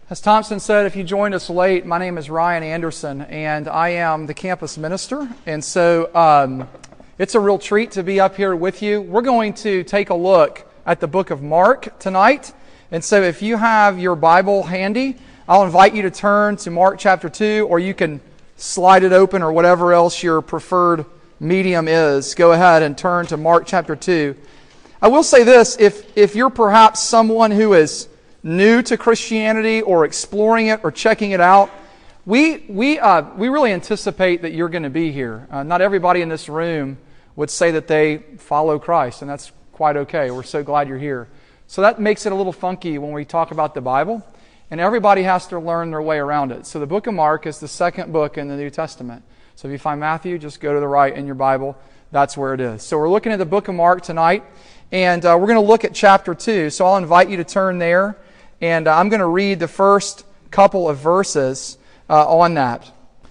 As Thompson said, if you joined us late, my name is Ryan Anderson, and I am the campus minister. And so it's a real treat to be up here with you. We're going to take a look at the book of Mark tonight. And so if you have your Bible handy, I'll invite you to turn to Mark chapter 2, or you can slide it open or whatever else your preferred medium is. Go ahead and turn to Mark chapter 2. I will say this, if you're perhaps someone who is new to Christianity or exploring it or checking it out, we really anticipate that you're going to be here. Not everybody in this room would say that they follow Christ, and that's quite okay. We're so glad you're here. So that makes it a little funky when we talk about the Bible, and everybody has to learn their way around it. So the book of Mark is the second book in the New Testament. So if you find Matthew, just go to the right in your Bible. That's where it is. So we're looking at the book of Mark tonight, and we're going to look at chapter 2. So I'll invite you to turn there. And I'm going to read the first couple of verses on that.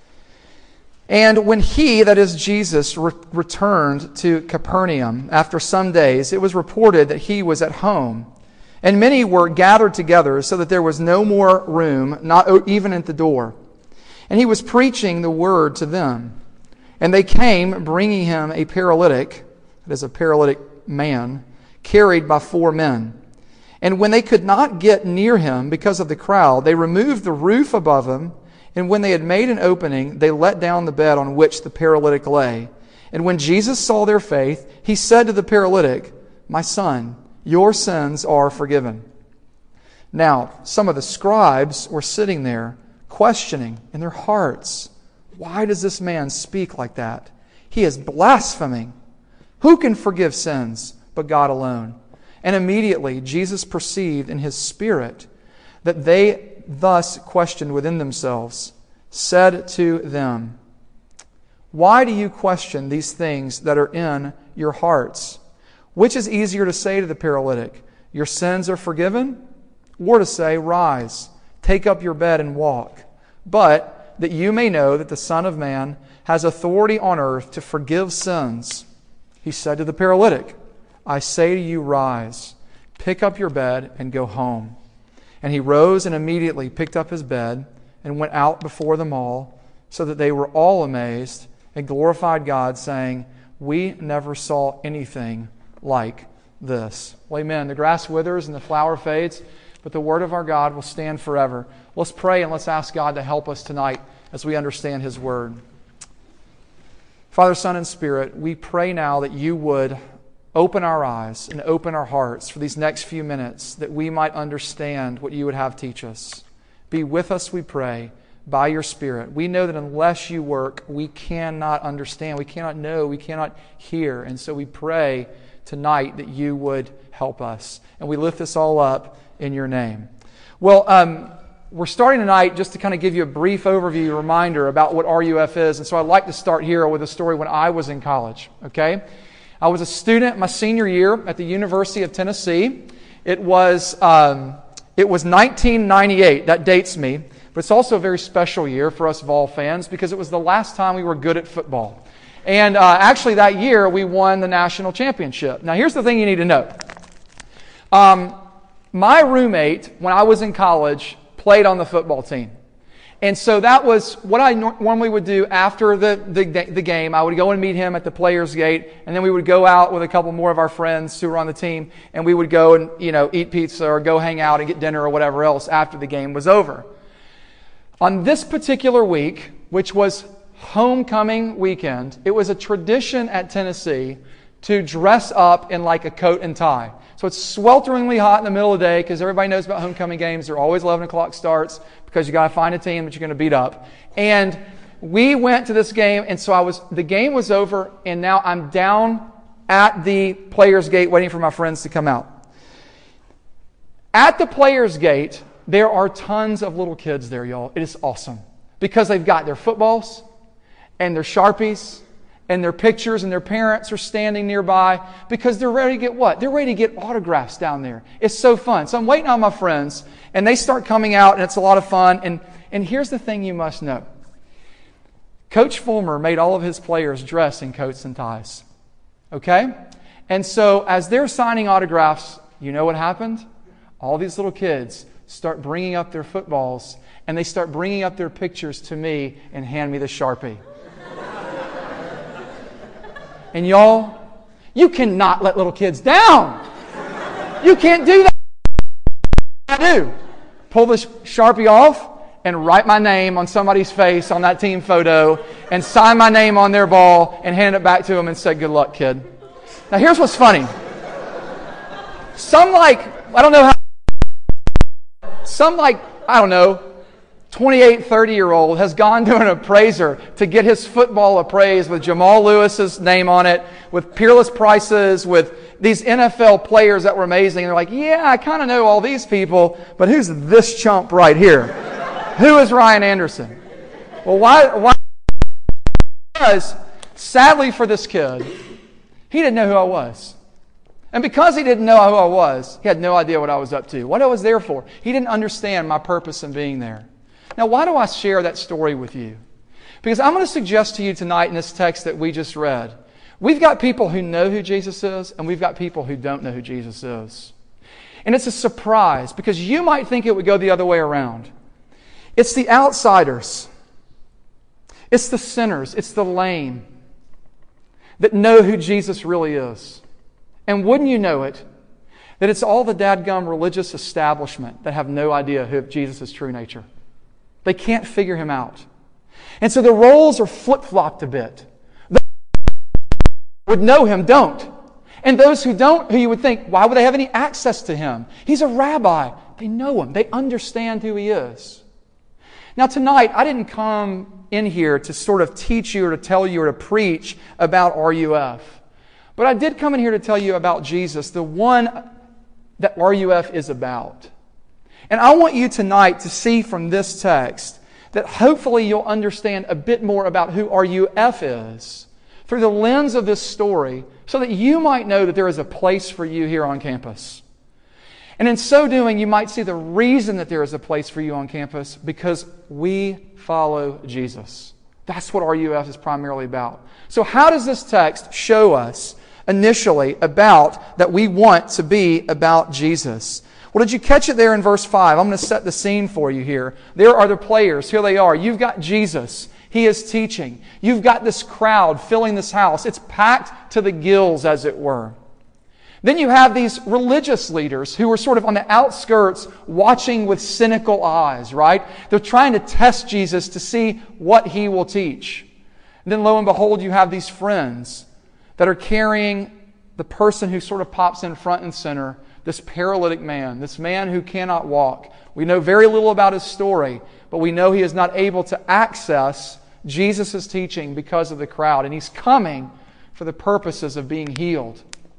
And when he, that is Jesus, returned to Capernaum after some days, it was reported that he was at home. And many were gathered together so that there was no more room, not even at the door. And he was preaching the word to them. And they came, bringing him a paralytic, that is a paralytic man, carried by 4 men. And when they could not get near him because of the crowd, they removed the roof above him, and when they had made an opening, they let down the bed on which the paralytic lay. And when Jesus saw their faith, he said to the paralytic, "My son, your sins are forgiven." Now, some of the scribes were sitting there, questioning in their hearts, "Why does this man speak like that? He is blaspheming. Who can forgive sins but God alone?" And immediately Jesus perceived in his spirit that they thus questioned within themselves, said to them, "Why do you question these things that are in your hearts? Which is easier to say to the paralytic, 'Your sins are forgiven,' or to say, 'Rise, take up your bed and walk'? But that you may know that the Son of Man has authority on earth to forgive sins." He said to the paralytic, "I say to you, rise, pick up your bed and go home." And he rose and immediately picked up his bed and went out before them all, so that they were all amazed and glorified God, saying, "We never saw anything like this." Well, amen. The grass withers and the flower fades, but the word of our God will stand forever. Let's pray and let's ask God to help us tonight as we understand his word. Father, Son, and Spirit, we pray now that you would open our eyes and open our hearts for these next few minutes, that we might understand what you would have teach us. Be with us, we pray, by your Spirit. We know that unless you work, we cannot understand, we cannot know, we cannot hear. And so we pray tonight that you would help us. And we lift this all up in your name. Well, we're starting tonight just to kind of give you a brief overview, reminder about what RUF is. And so I'd like to start here with a story when I was in college, okay? I was a student my senior year at the University of Tennessee. It was 1998. That dates me. But it's also a very special year for us Vol fans because it was the last time we were good at football. And actually that year we won the national championship. Now here's the thing you need to know. My roommate, when I was in college, played on the football team. And so that was what I normally would do after the game. I would go and meet him at the players' gate, and then we would go out with a couple more of our friends who were on the team, and we would go and eat pizza or go hang out and get dinner or whatever else after the game was over. On this particular week, which was homecoming weekend, it was a tradition at Tennessee to dress up in like a coat and tie. So it's swelteringly hot in the middle of the day because everybody knows about homecoming games. They're always 11 o'clock starts because you got to find a team that you're going to beat up. And we went to this game, and so the game was over, and now I'm down at the players' gate waiting for my friends to come out. At the players' gate, there are tons of little kids there, y'all. It is awesome because they've got their footballs and their Sharpies and their pictures, and their parents are standing nearby because they're ready to get what? They're ready to get autographs down there. It's so fun. So I'm waiting on my friends, and they start coming out, and it's a lot of fun. And here's the thing you must know. Coach Fulmer made all of his players dress in coats and ties. Okay? And so as they're signing autographs, you know what happened? All these little kids start bringing up their footballs, and they start bringing up their pictures to me and hand me the Sharpie. And y'all, you cannot let little kids down. You can't do that. I do. Pull the Sharpie off and write my name on somebody's face on that team photo and sign my name on their ball and hand it back to them and say, good luck, kid. Now here's what's funny. Some 28, 30-year-old has gone to an appraiser to get his football appraised with Jamal Lewis's name on it, with peerless prices, with these NFL players that were amazing. And they're like, yeah, I kind of know all these people, but who's this chump right here? Who is Ryan Anderson? Well, why? Because, sadly for this kid, he didn't know who I was. And because he didn't know who I was, he had no idea what I was up to, what I was there for. He didn't understand my purpose in being there. Now, why do I share that story with you? Because I'm going to suggest to you tonight in this text that we just read, we've got people who know who Jesus is, and we've got people who don't know who Jesus is. And it's a surprise, because you might think it would go the other way around. It's the outsiders. It's the sinners. It's the lame that know who Jesus really is. And wouldn't you know it, that it's all the dadgum religious establishment that have no idea of Jesus' true nature. They can't figure him out. And so the roles are flip-flopped a bit. Those who would know him don't. And those who don't, who you would think, why would they have any access to him? He's a rabbi. They know him. They understand who he is. Now tonight, I didn't come in here to sort of teach you or to tell you or to preach about RUF. But I did come in here to tell you about Jesus, the one that RUF is about. And I want you tonight to see from this text that hopefully you'll understand a bit more about who RUF is through the lens of this story, so that you might know that there is a place for you here on campus. And in so doing, you might see the reason that there is a place for you on campus, because we follow Jesus. That's what RUF is primarily about. So how does this text show us initially about that we want to be about Jesus? Well, did you catch it there in verse 5? I'm going to set the scene for you here. There are the players. Here they are. You've got Jesus. He is teaching. You've got this crowd filling this house. It's packed to the gills, as it were. Then you have these religious leaders who are sort of on the outskirts watching with cynical eyes, right? They're trying to test Jesus to see what he will teach. And then lo and behold, you have these friends that are carrying the person who sort of pops in front and center, this paralytic man, this man who cannot walk. We know very little about his story, but we know he is not able to access Jesus' teaching because of the crowd, and he's coming for the purposes of being healed.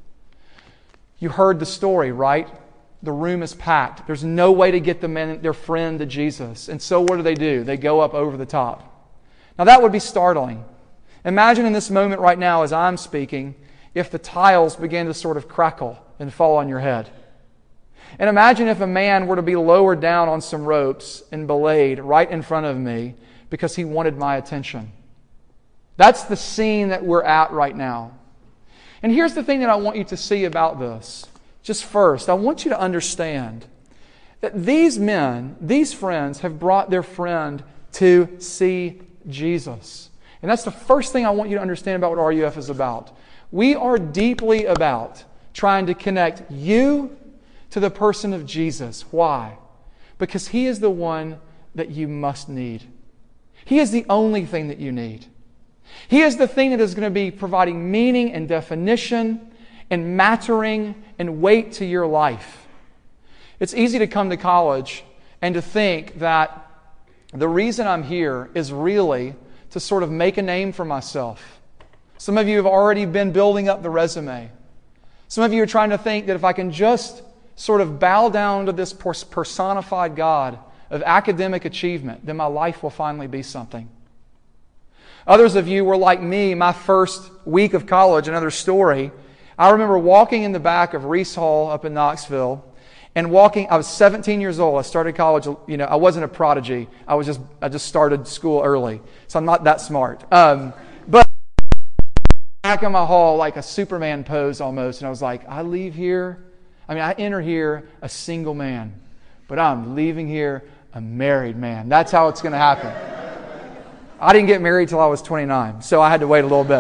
You heard the story, right? The room is packed. There's no way to get their friend to Jesus. And so what do? They go up over the top. Now that would be startling. Imagine in this moment right now as I'm speaking, if the tiles began to sort of crackle and fall on your head. And imagine if a man were to be lowered down on some ropes and belayed right in front of me because he wanted my attention. That's the scene that we're at right now. And here's the thing that I want you to see about this. Just first, I want you to understand that these men, these friends, have brought their friend to see Jesus. And that's the first thing I want you to understand about what RUF is about. We are deeply about trying to connect you to the person of Jesus. Why? Because he is the one that you must need. He is the only thing that you need. He is the thing that is going to be providing meaning and definition and mattering and weight to your life. It's easy to come to college and to think that the reason I'm here is really to sort of make a name for myself. Some of you have already been building up the resume. Some of you are trying to think that if I can just sort of bow down to this personified God of academic achievement, then my life will finally be something. Others of you were like me, my first week of college, another story. I remember walking in the back of Reese Hall up in Knoxville and I was 17 years old. I started college, I wasn't a prodigy. I just started school early. So I'm not that smart. But back in my hall like a Superman pose almost. And I was like, I enter here a single man, but I'm leaving here a married man. That's how it's going to happen. I didn't get married till I was 29, so I had to wait a little bit.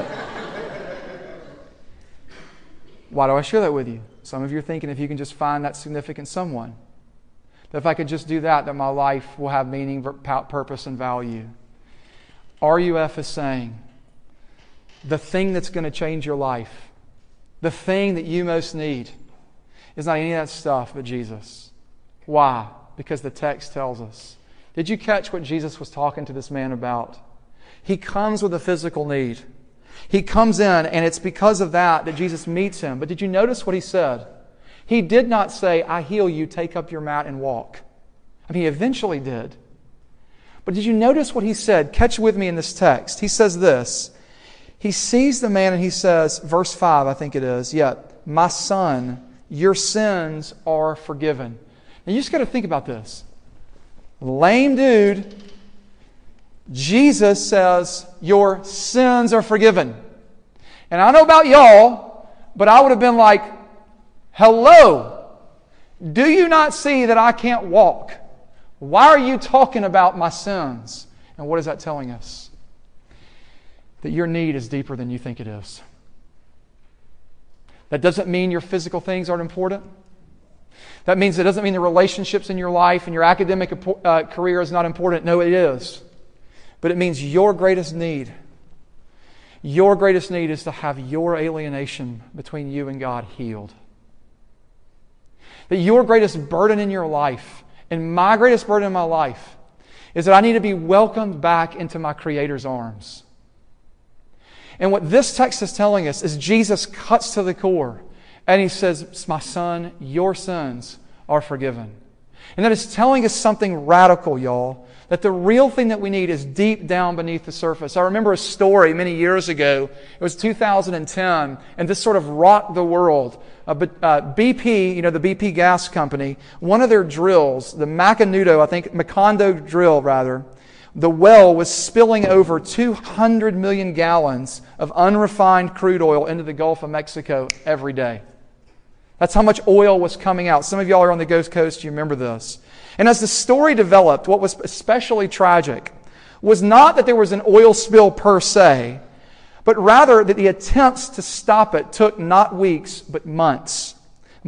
Why do I share that with you? Some of you are thinking if you can just find that significant someone, that if I could just do that my life will have meaning, purpose, and value. RUF is saying the thing that's going to change your life, the thing that you most need, is not any of that stuff but Jesus. Why? Because the text tells us. Did you catch what Jesus was talking to this man about? He comes with a physical need. He comes in, and it's because of that Jesus meets him. But did you notice what he said? He did not say, I heal you, take up your mat and walk. I mean, he eventually did. But did you notice what he said? Catch with me in this text. He says this. He sees the man and he says, verse 5, I think it is, yet, my son, your sins are forgiven. Now you just got to think about this. Lame dude, Jesus says, your sins are forgiven. And I don't know about y'all, but I would have been like, hello, do you not see that I can't walk? Why are you talking about my sins? And what is that telling us? That your need is deeper than you think it is. That doesn't mean your physical things aren't important. That means it doesn't mean the relationships in your life and your academic career is not important. No, it is. But it means your greatest need is to have your alienation between you and God healed. That your greatest burden in your life, and my greatest burden in my life, is that I need to be welcomed back into my Creator's arms. And what this text is telling us is Jesus cuts to the core and He says, my son, your sins are forgiven. And that is telling us something radical, y'all. That the real thing that we need is deep down beneath the surface. I remember a story many years ago. It was 2010, and this sort of rocked the world. BP, the BP gas company, one of their drills, the Macondo drill rather, the well was spilling over 200 million gallons of unrefined crude oil into the Gulf of Mexico every day. That's how much oil was coming out. Some of y'all are on the Gulf Coast, you remember this. And as the story developed, what was especially tragic was not that there was an oil spill per se, but rather that the attempts to stop it took not weeks, but months.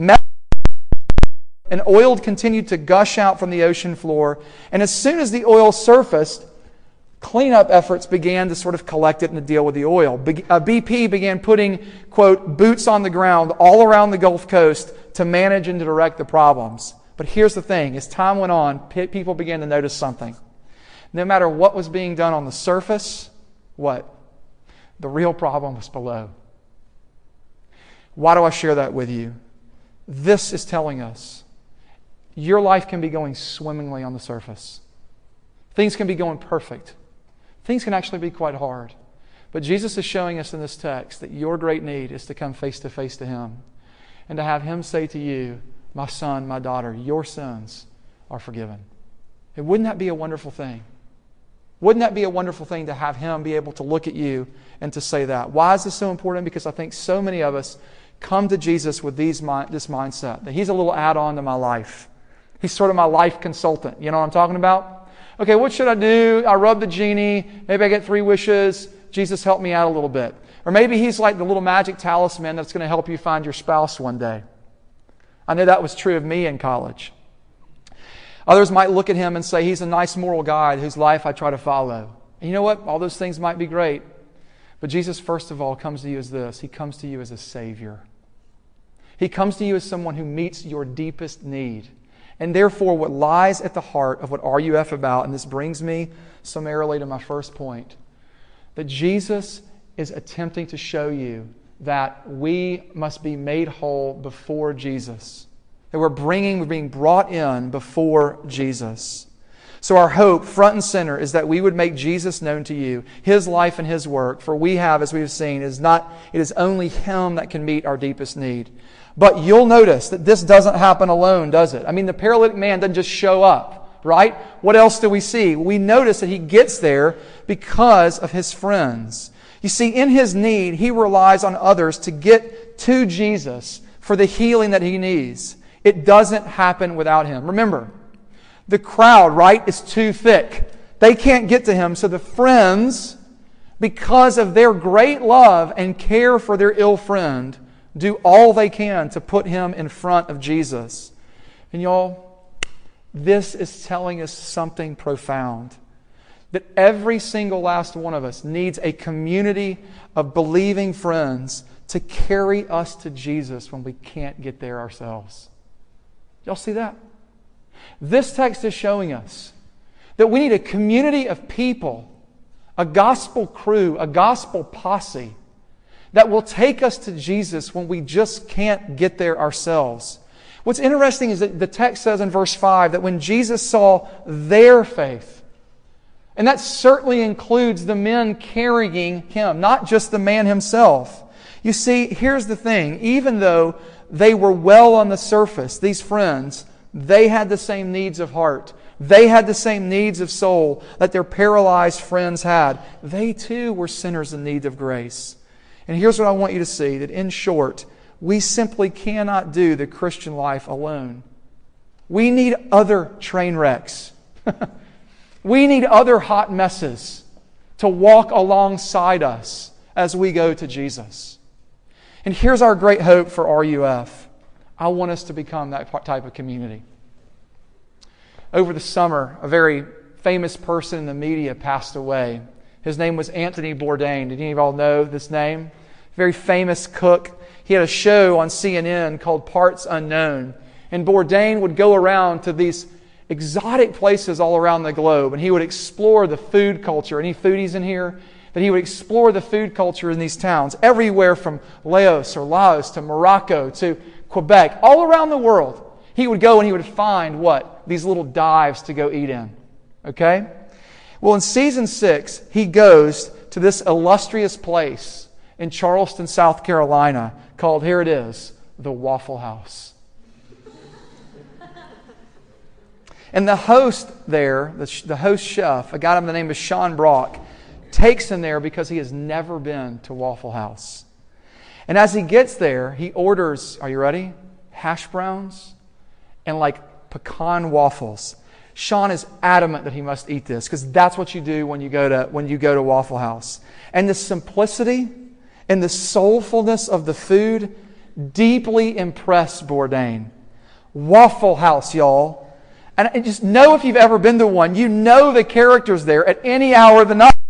And oil continued to gush out from the ocean floor. And as soon as the oil surfaced, cleanup efforts began to sort of collect it and to deal with the oil. BP began putting, quote, boots on the ground all around the Gulf Coast to manage and to direct the problems. But here's the thing. As time went on, people began to notice something. No matter what was being done on the surface, what? The real problem was below. Why do I share that with you? This is telling us your life can be going swimmingly on the surface. Things can be going perfect. Things can actually be quite hard. But Jesus is showing us in this text that your great need is to come face to face to Him and to have Him say to you, my son, my daughter, your sins are forgiven. And wouldn't that be a wonderful thing? Wouldn't that be a wonderful thing to have Him be able to look at you and to say that? Why is this so important? Because I think so many of us come to Jesus with this mindset, that He's a little add-on to my life. He's sort of my life consultant. You know what I'm talking about? Okay, what should I do? I rub the genie. Maybe I get 3 wishes. Jesus, help me out a little bit. Or maybe He's like the little magic talisman that's going to help you find your spouse one day. I know that was true of me in college. Others might look at Him and say, He's a nice moral guide whose life I try to follow. And you know what? All those things might be great. But Jesus, first of all, comes to you as this. He comes to you as a Savior. He comes to you as someone who meets your deepest need. And therefore, what lies at the heart of what RUF about, and this brings me summarily to my first point, that Jesus is attempting to show you that we must be made whole before Jesus. That we're being brought in before Jesus. So our hope, front and center, is that we would make Jesus known to you, His life and His work. For we have, as we've seen, it is only Him that can meet our deepest need. But you'll notice that this doesn't happen alone, does it? I mean, the paralytic man doesn't just show up, right? What else do we see? We notice that he gets there because of his friends. You see, in his need, he relies on others to get to Jesus for the healing that he needs. It doesn't happen without him. Remember, The crowd, right, is too thick. They can't get to him. So the friends, because of their great love and care for their ill friend, do all they can to put him in front of Jesus. And y'all, this is telling us something profound. That every single last one of us needs a community of believing friends to carry us to Jesus when we can't get there ourselves. Y'all see that? This text is showing us that we need a community of people, a gospel crew, a gospel posse that will take us to Jesus when we just can't get there ourselves. What's interesting is that the text says in verse 5 that when Jesus saw their faith, and that certainly includes the men carrying him, not just the man himself. You see, here's the thing. Even though they were well on the surface, these friends, they had the same needs of heart. They had the same needs of soul that their paralyzed friends had. They too were sinners in need of grace. And here's what I want you to see, that in short, we simply cannot do the Christian life alone. We need other train wrecks. We need other hot messes to walk alongside us as we go to Jesus. And here's our great hope for RUF. I want us to become that type of community. Over the summer, a very famous person in the media passed away. His name was Anthony Bourdain. Did any of y'all know this name? Very famous cook. He had a show on CNN called Parts Unknown. And Bourdain would go around to these exotic places all around the globe, and he would explore the food culture. Any foodies in here? That he would explore the food culture in these towns, everywhere from Laos to Morocco to Quebec, all around the world. He would go and he would find what? These little dives to go eat in. Okay? Well, in season 6, he goes to this illustrious place in Charleston, South Carolina, called, here it is, the Waffle House. And the host there, the host chef, a guy by the name of Sean Brock, takes him there because he has never been to Waffle House. And as he gets there, he orders, are you ready? Hash browns and like pecan waffles. Sean is adamant that he must eat this because that's what you do when you go to Waffle House. And the simplicity and the soulfulness of the food deeply impressed Bourdain. Waffle House, y'all. And just know if you've ever been to one, you know the characters there at any hour of the night.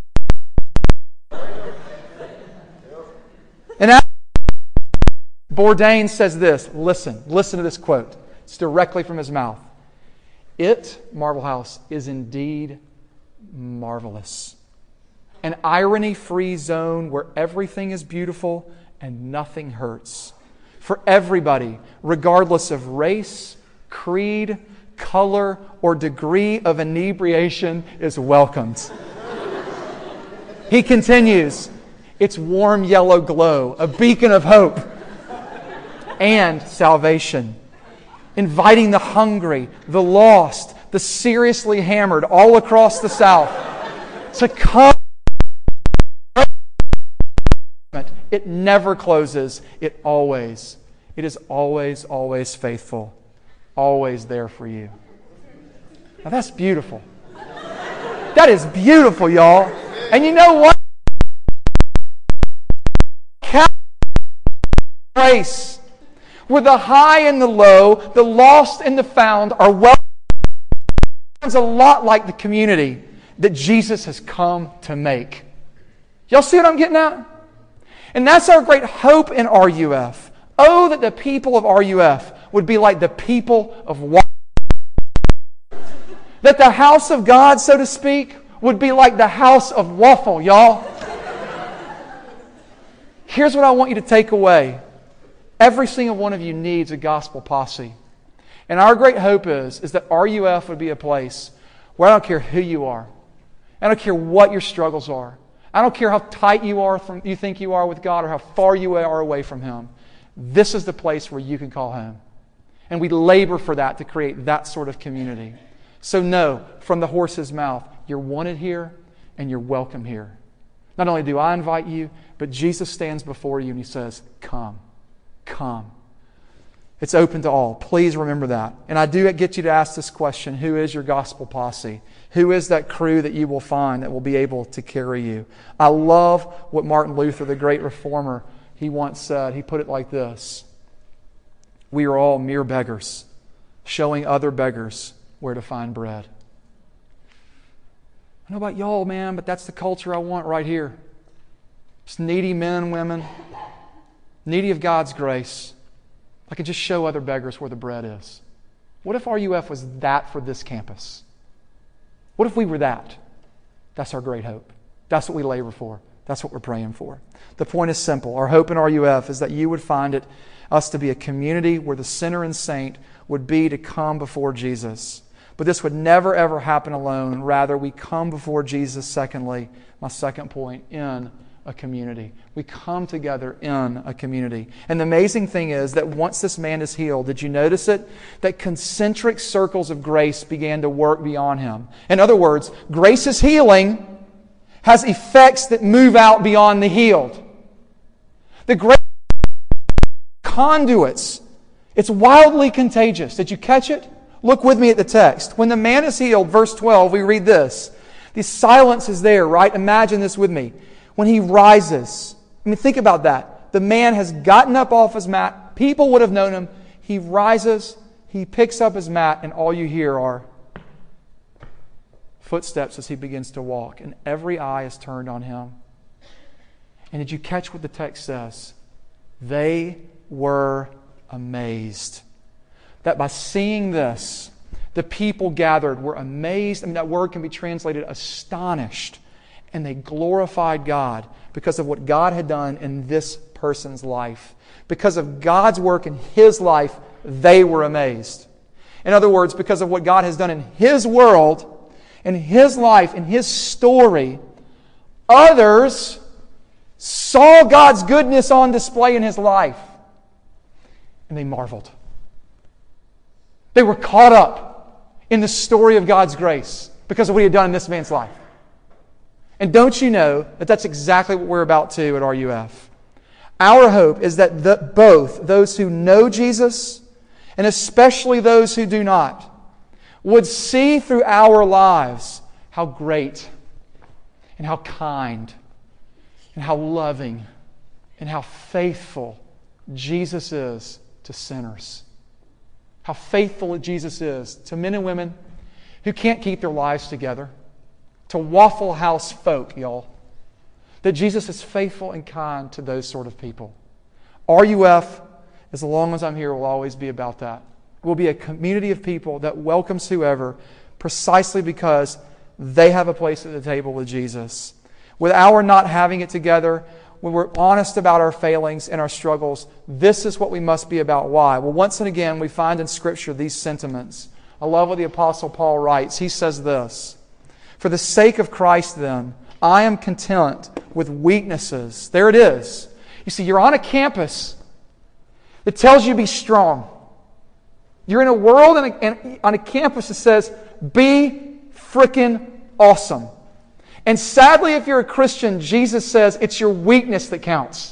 And Bourdain says this, listen to this quote. It's directly from his mouth. Marvel House, is indeed marvelous. An irony-free zone where everything is beautiful and nothing hurts. For everybody, regardless of race, creed, color, or degree of inebriation, is welcomed. He continues, its warm yellow glow, a beacon of hope and salvation, inviting the hungry, the lost, the seriously hammered all across the South to come. It never closes. It is always faithful. Always there for you. Now that's beautiful. That is beautiful, y'all. And you know what? Grace, where the high and the low, the lost and the found are welcome. It's a lot like the community that Jesus has come to make. Y'all see what I'm getting at? And that's our great hope in RUF. Oh, that the people of RUF would be like the people of Waffle. That the house of God, so to speak, would be like the house of Waffle, y'all. Here's what I want you to take away. Every single one of you needs a gospel posse. And our great hope is that RUF would be a place where I don't care who you are. I don't care what your struggles are. I don't care how tight you think you are with God or how far you are away from Him. This is the place where you can call home. And we labor for that to create that sort of community. So know, from the horse's mouth, you're wanted here and you're welcome here. Not only do I invite you, but Jesus stands before you and He says, come, come. It's open to all. Please remember that. And I do get you to ask this question: who is your gospel posse? Who is that crew that you will find that will be able to carry you? I love what Martin Luther, the great reformer, he once said. He put it like this: we are all mere beggars, showing other beggars where to find bread. I don't know about y'all, man, but that's the culture I want right here. Just needy men and women, needy of God's grace. I could just show other beggars where the bread is. What if RUF was that for this campus? What if we were that? That's our great hope. That's what we labor for. That's what we're praying for. The point is simple. Our hope in RUF is that you would find us to be a community where the sinner and saint would be to come before Jesus. But this would never, ever happen alone. Rather, we come before Jesus, secondly, my second point, in a community. We come together in a community. And the amazing thing is that once this man is healed, did you notice it? That concentric circles of grace began to work beyond him. In other words, grace's healing has effects that move out beyond the healed. The grace conduits. It's wildly contagious. Did you catch it? Look with me at the text. When the man is healed, verse 12, we read this. The silence is there, right? Imagine this with me. When he rises, I mean, think about that. The man has gotten up off his mat. People would have known him. He rises, he picks up his mat, and all you hear are footsteps as he begins to walk. And every eye is turned on him. And did you catch what the text says? They were amazed. That by seeing this, the people gathered were amazed. I mean, that word can be translated astonished. And they glorified God because of what God had done in this person's life. Because of God's work in his life, they were amazed. In other words, because of what God has done in his world, in his life, in his story, others saw God's goodness on display in his life. And they marveled. They were caught up in the story of God's grace because of what he had done in this man's life. And don't you know that that's exactly what we're about to at RUF? Our hope is that both those who know Jesus and especially those who do not would see through our lives how great and how kind and how loving and how faithful Jesus is to sinners. How faithful Jesus is to men and women who can't keep their lives together. To Waffle House folk, y'all. That Jesus is faithful and kind to those sort of people. RUF, as long as I'm here, will always be about that. We'll be a community of people that welcomes whoever precisely because they have a place at the table with Jesus. With our not having it together, when we're honest about our failings and our struggles, this is what we must be about. Why? Well, once and again, we find in Scripture these sentiments. I love what the Apostle Paul writes. He says this: "For the sake of Christ, then, I am content with weaknesses." There it is. You see, you're on a campus that tells you to be strong. You're in a world and on a campus that says, be frickin' awesome. And sadly, if you're a Christian, Jesus says it's your weakness that counts.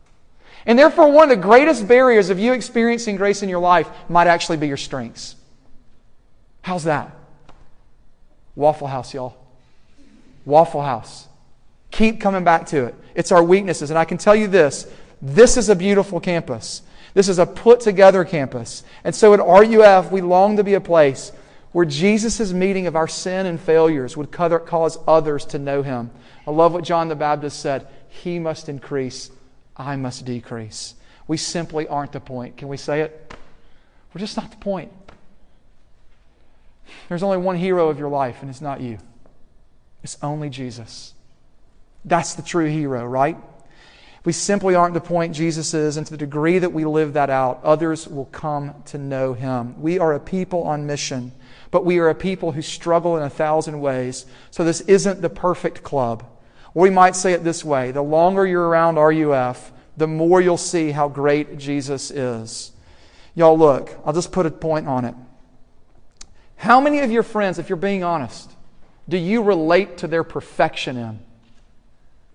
And therefore, one of the greatest barriers of you experiencing grace in your life might actually be your strengths. How's that? Waffle House, y'all. Waffle House. Keep coming back to it. It's our weaknesses. And I can tell you this is a beautiful campus. This is a put-together campus. And so at RUF, we long to be a place where Jesus' meeting of our sin and failures would cause others to know Him. I love what John the Baptist said. He must increase, I must decrease. We simply aren't the point. Can we say it? We're just not the point. There's only one hero of your life, and it's not you. It's only Jesus. That's the true hero, right? We simply aren't the point. Jesus is, and to the degree that we live that out, others will come to know Him. We are a people on mission, but we are a people who struggle in 1,000 ways. So this isn't the perfect club. Or we might say it this way: the longer you're around RUF, the more you'll see how great Jesus is. Y'all, look, I'll just put a point on it. How many of your friends, if you're being honest, do you relate to their perfection in?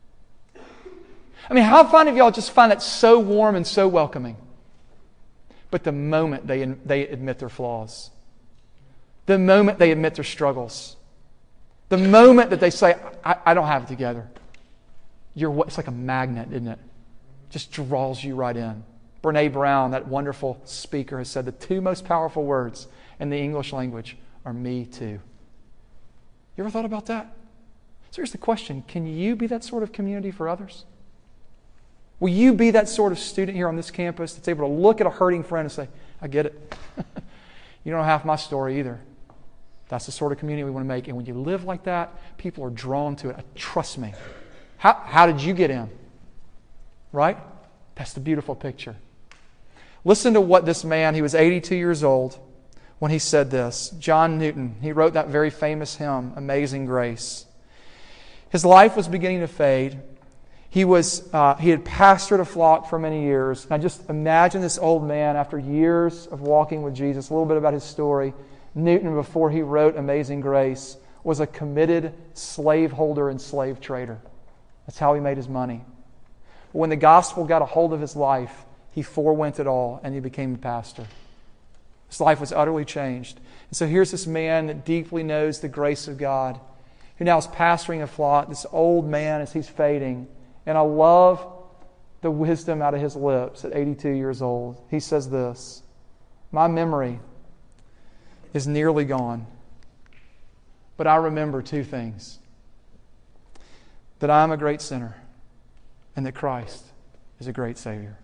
I mean, how many of y'all just find it so warm and so welcoming? but the moment they admit their flaws, the moment they admit their struggles, the moment that they say, I don't have it together, it's like a magnet, isn't it? Just draws you right in. Brene Brown, that wonderful speaker, has said the two most powerful words in the English language are me too. You ever thought about that? So here's the question. Can you be that sort of community for others? Will you be that sort of student here on this campus that's able to look at a hurting friend and say, I get it. You don't know half my story either. That's the sort of community we want to make. And when you live like that, people are drawn to it. Trust me. How did you get in? Right? That's the beautiful picture. Listen to what this man, he was 82 years old when he said this. John Newton, he wrote that very famous hymn, Amazing Grace. His life was beginning to fade. He had pastored a flock for many years. And I just imagine this old man, after years of walking with Jesus, a little bit about his story. Newton, before he wrote Amazing Grace, was a committed slaveholder and slave trader. That's how he made his money. But when the gospel got a hold of his life, he forewent it all and he became a pastor. His life was utterly changed. And so here's this man that deeply knows the grace of God, who now is pastoring a flock, this old man as he's fading. And I love the wisdom out of his lips at 82 years old. He says this, my memory is nearly gone, but I remember two things. That I am a great sinner and that Christ is a great Savior.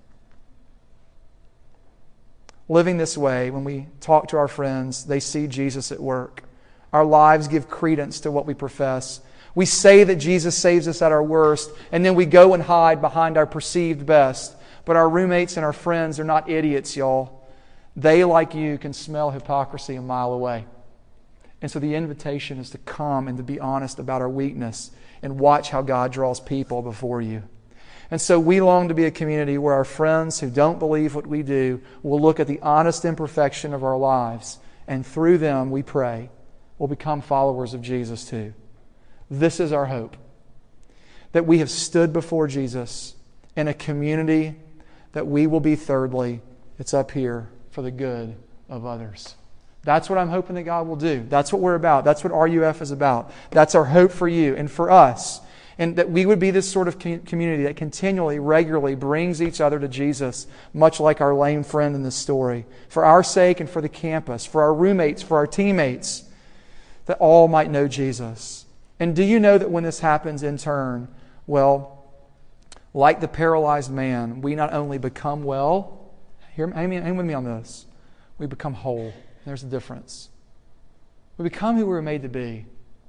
Living this way, when we talk to our friends, they see Jesus at work. Our lives give credence to what we profess. We say that Jesus saves us at our worst, and then we go and hide behind our perceived best. But our roommates and our friends are not idiots, y'all. They, like you, can smell hypocrisy a mile away. And so the invitation is to come and to be honest about our weakness and watch how God draws people before you. And so we long to be a community where our friends who don't believe what we do will look at the honest imperfection of our lives, and through them, we pray, will become followers of Jesus too. This is our hope, that we have stood before Jesus in a community that we will be, thirdly, it's up here, for the good of others. That's what I'm hoping that God will do. That's what we're about. That's what RUF is about. That's our hope for you and for us. And that we would be this sort of community that continually, regularly brings each other to Jesus, much like our lame friend in this story. For our sake and for the campus, for our roommates, for our teammates, that all might know Jesus. And do you know that when this happens in turn, well, like the paralyzed man, we not only become well, hang with me on this, we become whole. There's a difference. We become who we were made to be.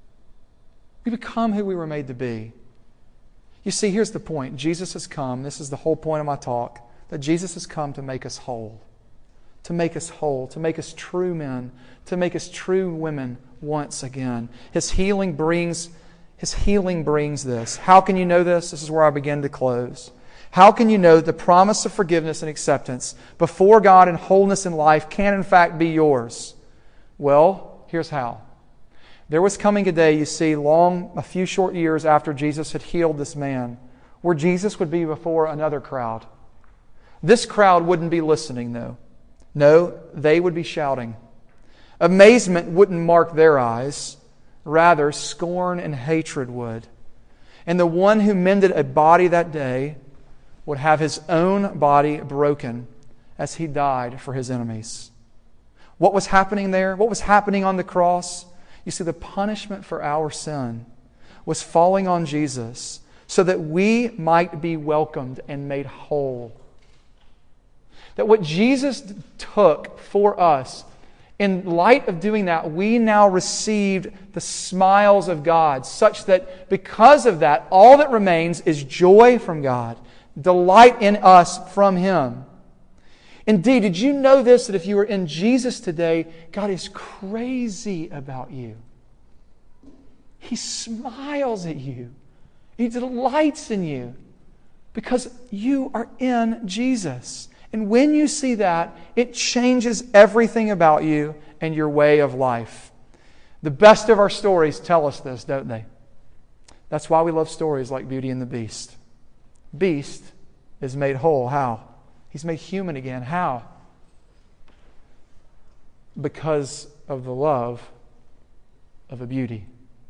We become who we were made to be. You see, here's the point. Jesus has come. This is the whole point of my talk. That Jesus has come to make us whole. To make us whole. To make us true men. To make us true women once again. His healing brings this. How can you know this? This is where I begin to close. How can you know that the promise of forgiveness and acceptance before God and wholeness in life can in fact be yours? Well, here's how. There was coming a day, you see, a few short years after Jesus had healed this man, where Jesus would be before another crowd. This crowd wouldn't be listening, though. No, they would be shouting. Amazement wouldn't mark their eyes. Rather, scorn and hatred would. And the one who mended a body that day would have his own body broken as he died for his enemies. What was happening there? What was happening on the cross? You see, the punishment for our sin was falling on Jesus so that we might be welcomed and made whole. That what Jesus took for us, in light of doing that, we now received the smiles of God, such that because of that, all that remains is joy from God, delight in us from Him. Indeed, did you know this, that if you are in Jesus today, God is crazy about you. He smiles at you. He delights in you because you are in Jesus. And when you see that, it changes everything about you and your way of life. The best of our stories tell us this, don't they? That's why we love stories like Beauty and the Beast. Beast is made whole. How? He's made human again. How? because of the love of a beauty.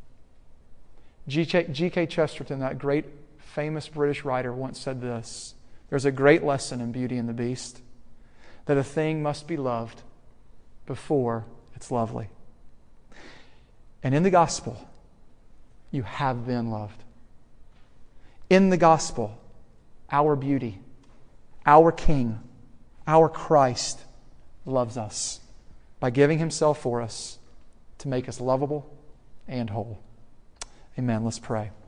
G.K. Chesterton, that great famous British writer, once said this: there's a great lesson in Beauty and the Beast, that a thing must be loved before it's lovely. And in the gospel, you have been loved. In the gospel, our beauty, our King, our Christ loves us by giving Himself for us to make us lovable and whole. Amen. Let's pray.